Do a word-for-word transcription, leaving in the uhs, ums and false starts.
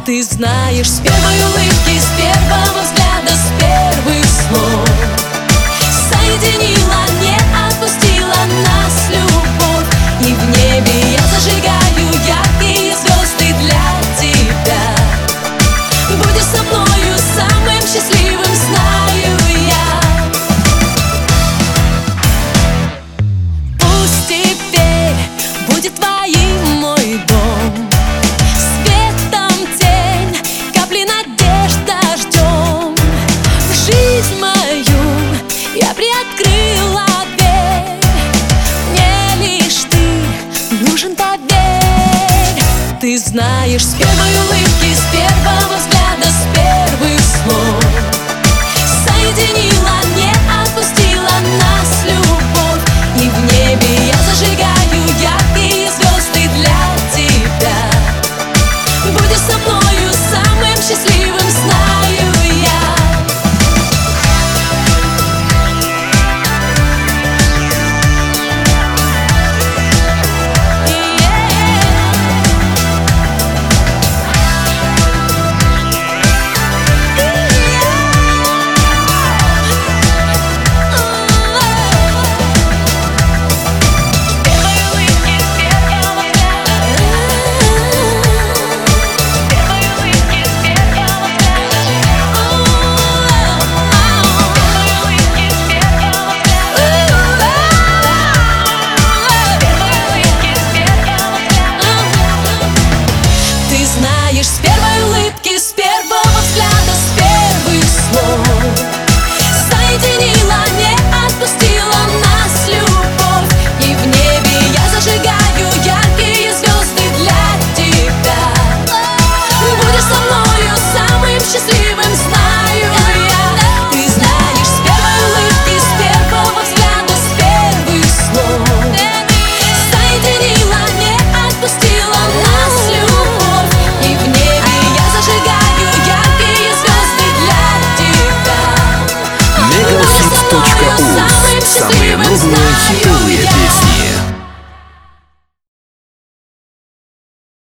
Ты знаешь, с первой улыбки, с первого взгляда, с первых слов соединила, не отпустила нас любовь. И в небе я зажигаю яркие звезды для тебя. Будешь со мною самым счастливым, знаю я. Пусть теперь будет твоим мой дом, светом тень, капли надежда ждем. В жизнь мою я приоткрыла дверь, мне лишь ты нужен, поверь. Ты знаешь, с первой улыбки, с первого взгляда, с первых слов соединила, не отпустила нас любовь. И в небе я зажигаю яркие звезды для тебя. Будешь со мною самым счастливым, знаю я. С первой улыбки, с первого взгляда, с первых слов соединила, не отпустила нас любовь. И в небе я зажигаю яркие звезды для тебя. Будешь со мною самым счастливым, знаю я. Ты знаешь, с первой улыбки, с первого взгляда, с первых слов соединила, не отпустила нас любовь. И в небе я зажигаю яркие звезды для тебя. Мегахит точка ру. Самые новые хиты.